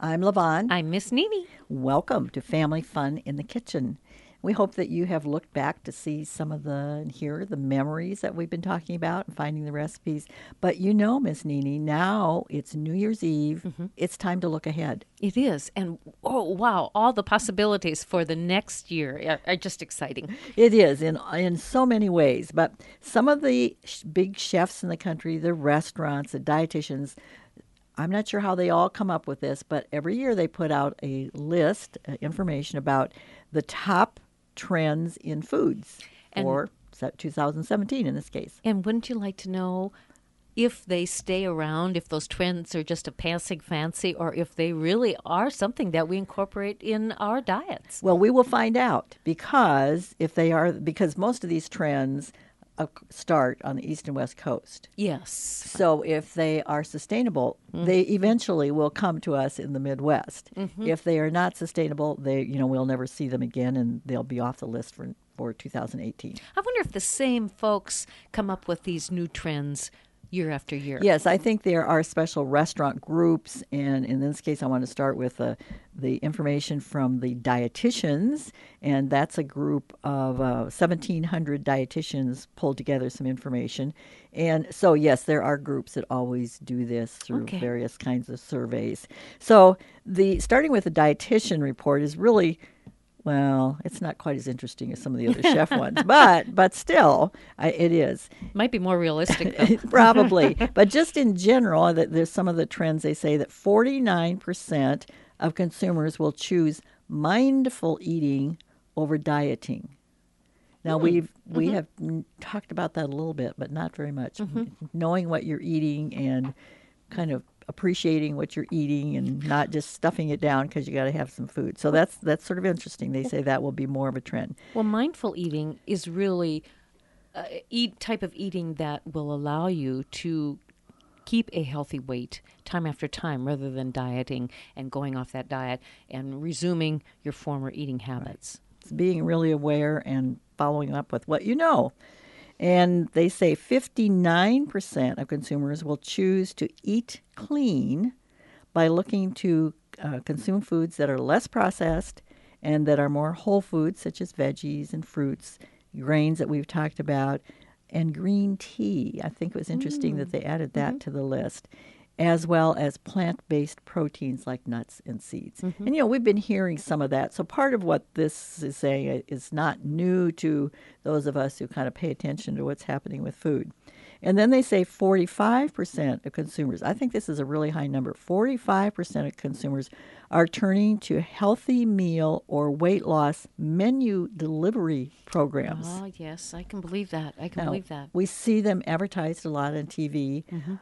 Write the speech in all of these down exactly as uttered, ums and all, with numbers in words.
I'm Levon. I'm Miss Nene. Welcome to Family Fun in the Kitchen. We hope that you have looked back to see some of the, and hear the memories that we've been talking about and finding the recipes. But you know, Miss Nene, now it's New Year's Eve. Mm-hmm. It's time to look ahead. It is. And, oh, wow, all the possibilities for the next year are, are just exciting. It is in, in so many ways. But some of the sh- big chefs in the country, the restaurants, the dietitians, I'm not sure how they all come up with this, but every year they put out a list, uh, information about the top trends in foods And- for two thousand seventeen in this case. And wouldn't you like to know if they stay around, if those trends are just a passing fancy, or if they really are something that we incorporate in our diets? Well, we will find out because if they are, because most of these trends uh, start on the East and West Coast. Yes. So if they are sustainable, mm-hmm. they eventually will come to us in the Midwest. Mm-hmm. If they are not sustainable, they, you know, we'll never see them again, and they'll be off the list for for two thousand eighteen. I wonder if the same folks come up with these new trends year after year. Yes, I think there are special restaurant groups, and in this case, I want to start with uh, the information from the dietitians, and that's a group of uh, seventeen hundred dietitians pulled together some information. And so, yes, there are groups that always do this through Okay. various kinds of surveys. So, the starting with the dietitian report is really, well, it's not quite as interesting as some of the other chef ones, but but still, I, it is. Might be more realistic, though. Probably. But just in general, that there's some of the trends they say that forty-nine percent of consumers will choose mindful eating over dieting. Now, Mm. we've, we Mm-hmm. have mm, talked about that a little bit, but not very much. Mm-hmm. Knowing what you're eating and kind of appreciating what you're eating and not just stuffing it down because you got to have some food. So that's that's sort of interesting. They say that will be more of a trend. Well, mindful eating is really uh, eat type of eating that will allow you to keep a healthy weight time after time rather than dieting and going off that diet and resuming your former eating habits. It's being really aware and following up with what you know. And they say fifty-nine percent of consumers will choose to eat clean by looking to uh, consume foods that are less processed and that are more whole foods, such as veggies and fruits, grains that we've talked about, and green tea. I think it was interesting mm. that they added that mm-hmm. to the list, as well as plant-based proteins like nuts and seeds. Mm-hmm. And, you know, we've been hearing some of that. So part of what this is saying is not new to those of us who kind of pay attention to what's happening with food. And then they say forty-five percent of consumers, I think this is a really high number, forty-five percent of consumers are turning to healthy meal or weight loss menu delivery programs. Oh, yes, I can believe that. I can now, believe that. We see them advertised a lot on T V. Mm-hmm.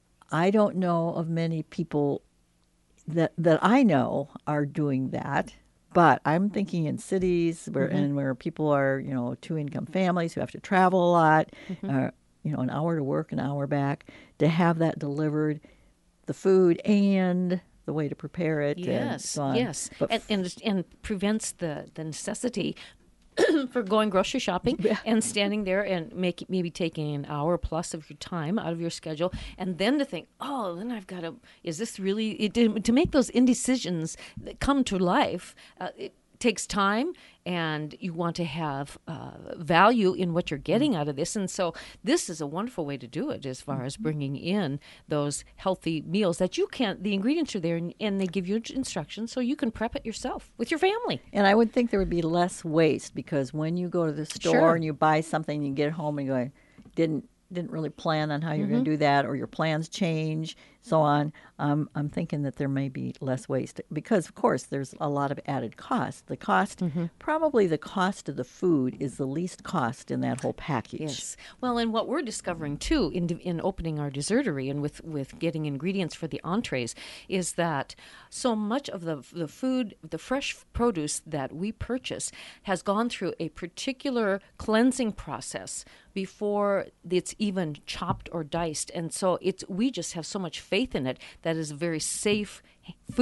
I don't know of many people that that I know are doing that, but I'm thinking in cities where mm-hmm. and where people are, you know, two-income families who have to travel a lot, mm-hmm. uh, you know, an hour to work, an hour back, to have that delivered, the food and the way to prepare it. Yes, and so on. yes, But and, and and prevents the the necessity for going grocery shopping yeah. and standing there and make, maybe taking an hour plus of your time out of your schedule, and then to think, oh, then I've got to, is this really, it, to make those indecisions that come to life, uh, it takes time, and you want to have uh, value in what you're getting out of this. And so this is a wonderful way to do it as far as bringing in those healthy meals that you can't, the ingredients are there, and, and they give you instructions so you can prep it yourself with your family. And I would think there would be less waste, because when you go to the store Sure. and you buy something, you get it home and you go, didn't didn't really plan on how you're Mm-hmm. going to do that, or your plans change, so on. Um, I'm thinking that there may be less waste because, of course, there's a lot of added cost. The cost, mm-hmm. probably the cost of the food is the least cost in that whole package. Yes. Well, and what we're discovering, too, in in opening our dessertery and with, with getting ingredients for the entrees, is that so much of the the food, the fresh produce that we purchase has gone through a particular cleansing process before it's even chopped or diced. And so it's we just have so much faith in it that is a very safe food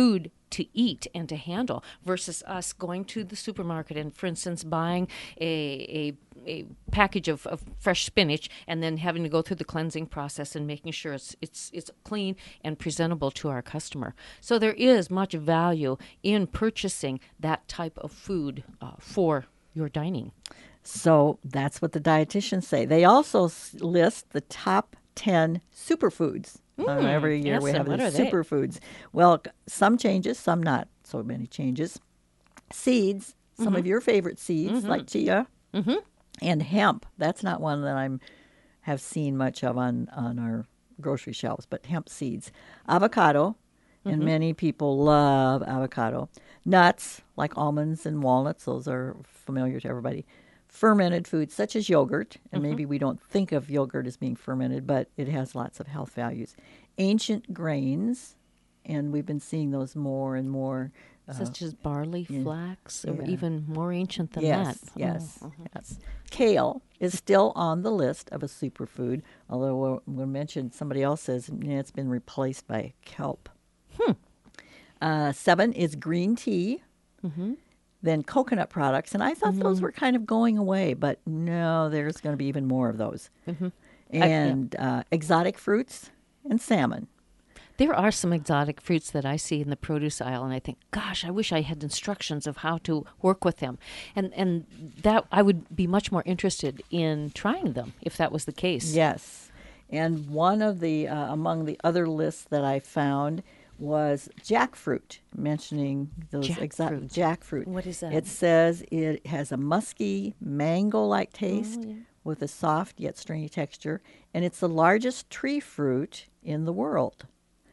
to eat and to handle versus us going to the supermarket and, for instance, buying a, a, a package of, of fresh spinach and then having to go through the cleansing process and making sure it's, it's, it's clean and presentable to our customer. So there is much value in purchasing that type of food uh, for your dining. So that's what the dietitians say. They also s- list the top ten superfoods. Uh, Mm, every year yes, we and have the what are they? superfoods. Well, c- some changes, some not so many changes. Seeds, some of your favorite seeds like chia Mm-hmm. and hemp. That's not one that I'm have seen much of on, on our grocery shelves, but hemp seeds. Avocado, and many people love avocado. Nuts, like almonds and walnuts, those are familiar to everybody. Fermented foods such as yogurt, and maybe we don't think of yogurt as being fermented, but it has lots of health values. Ancient grains, and we've been seeing those more and more. uh, Such as barley, flax, or Yeah. even more ancient than yes, that. yes, Oh, uh-huh. yes. Kale is still on the list of a superfood, although we'll, we'll mention somebody else says yeah, it's been replaced by kelp. Hmm. Uh, seven is green tea. Mm-hmm. Then coconut products, and I thought those were kind of going away, but no, there's going to be even more of those. Mm-hmm. And uh, exotic fruits and salmon. There are some exotic fruits that I see in the produce aisle, and I think, gosh, I wish I had instructions of how to work with them. And and that I would be much more interested in trying them if that was the case. Yes. And one of the, uh, among the other lists that I found was jackfruit, mentioning those exotic Jackfruit. jackfruit. What is that? It says it has a musky, mango-like taste yeah. with a soft yet stringy texture, and it's the largest tree fruit in the world.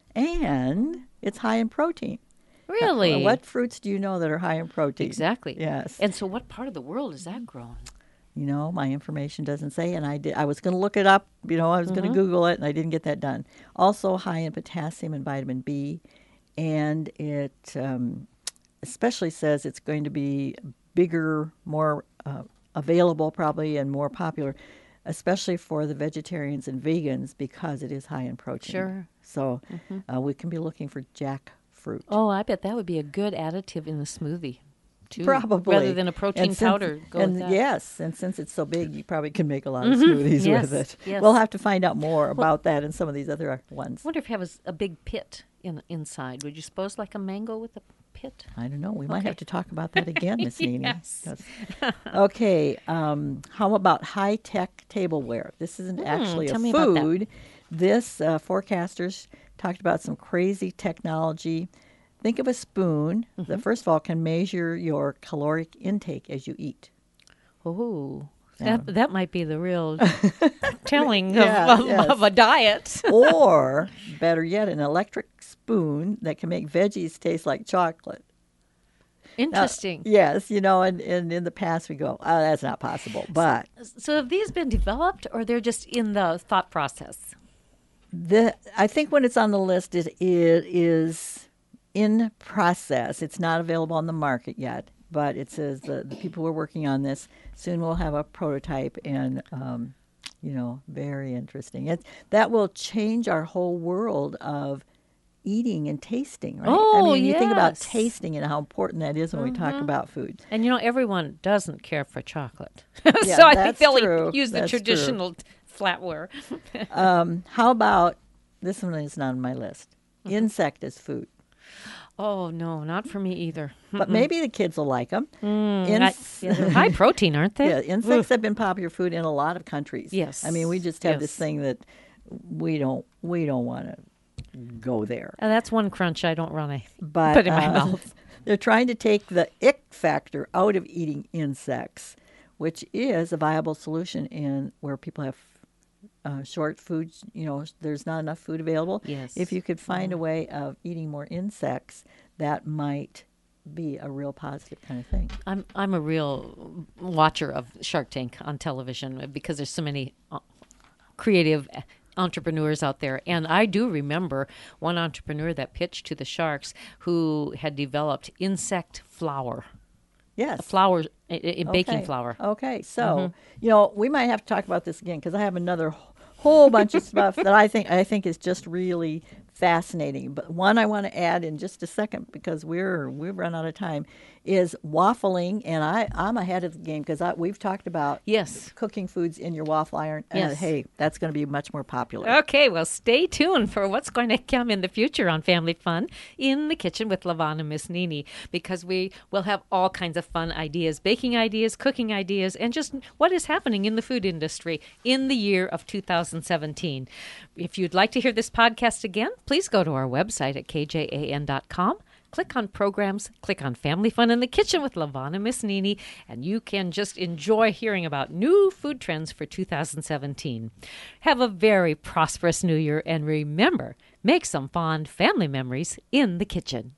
And it's high in protein. Really? Uh, what fruits do you know that are high in protein? Exactly. Yes. And so what part of the world is that grown? You know, my information doesn't say, and I did. I was going to look it up. You know, I was going to Google it, and I didn't get that done. Also, high in potassium and vitamin B, and it um, especially says it's going to be bigger, more uh, available, probably, and more popular, especially for the vegetarians and vegans because it is high in protein. Sure. So uh, we can be looking for jackfruit. Oh, I bet that would be a good additive in the smoothie, too. Probably. Rather than a protein And since- powder. Go and with that. Yes, and since it's so big, you probably can make a lot of smoothies Yes, with it. yes. We'll have to find out more about that and some of these other ones. I wonder if it has a big pit in inside. Would you suppose like a mango with a pit? I don't know. We might Okay. have to talk about that again, Miss Nini. Yes. Yes. Okay. Um, how about high-tech tableware? This isn't actually a tell me about that. food. This uh, forecasters talked about some crazy technology. Think of a spoon Mm-hmm. that, first of all, can measure your caloric intake as you eat. Oh, Yeah. that that might be the real telling Yeah, of, of, yes. of a diet. Or, better yet, an electric spoon that can make veggies taste like chocolate. Now, Interesting. yes, you know, and, and in the past we go, oh, that's not possible. But So have these been developed, or they're just in the thought process? the I think when it's on the list, it, it is in process. It's not available on the market yet, but it says the, the people who are working on this soon will have a prototype, and um, you know, very interesting. It that will change our whole world of eating and tasting, right? I Oh, mean, you think about yes. tasting and how important that is when we talk about food. And you know, everyone doesn't care for chocolate, Yeah, so I think that's they'll true. use the That's true. traditional t- flatware. Um, how about this one is not on my list? Insect as food. Oh no, not for me either. But maybe the kids will like them. Mm, I- yeah, they're high protein, aren't they? Yeah, insects have been popular food in a lot of countries. Yes, I mean, we just have this yes. thing that we don't we don't want to go there. Uh, that's one crunch I don't want to But put in my uh, mouth. they're trying to take the ick factor out of eating insects, which is a viable solution in where people have uh, short food. You know, there's not enough food available. Yes. If you could find a way of eating more insects, that might be a real positive kind of thing. I'm I'm a real watcher of Shark Tank on television because there's so many uh, creative entrepreneurs out there, and I do remember one entrepreneur that pitched to the sharks who had developed insect flour, Yes. flour, i- i- baking Okay. flour. Okay, so you know we might have to talk about this again because I have another wh- whole bunch of stuff that I think I think is just really fascinating. But one I want to add in just a second because we're we've run out of time is waffling, and I I'm ahead of the game because we've talked about Yes. cooking foods in your waffle iron. And Yes. hey, that's going to be much more popular. Okay, well, stay tuned for what's going to come in the future on Family Fun in the Kitchen with Levon and Miss Nini, because we will have all kinds of fun ideas, baking ideas, cooking ideas, and just what is happening in the food industry in the year of two thousand seventeen. If you'd like to hear this podcast again, please go to our website at k j a n dot com. Click on programs, click on Family Fun in the Kitchen with Levon and Miss Nini, and you can just enjoy hearing about new food trends for two thousand seventeen. Have a very prosperous new year, and remember, make some fond family memories in the kitchen.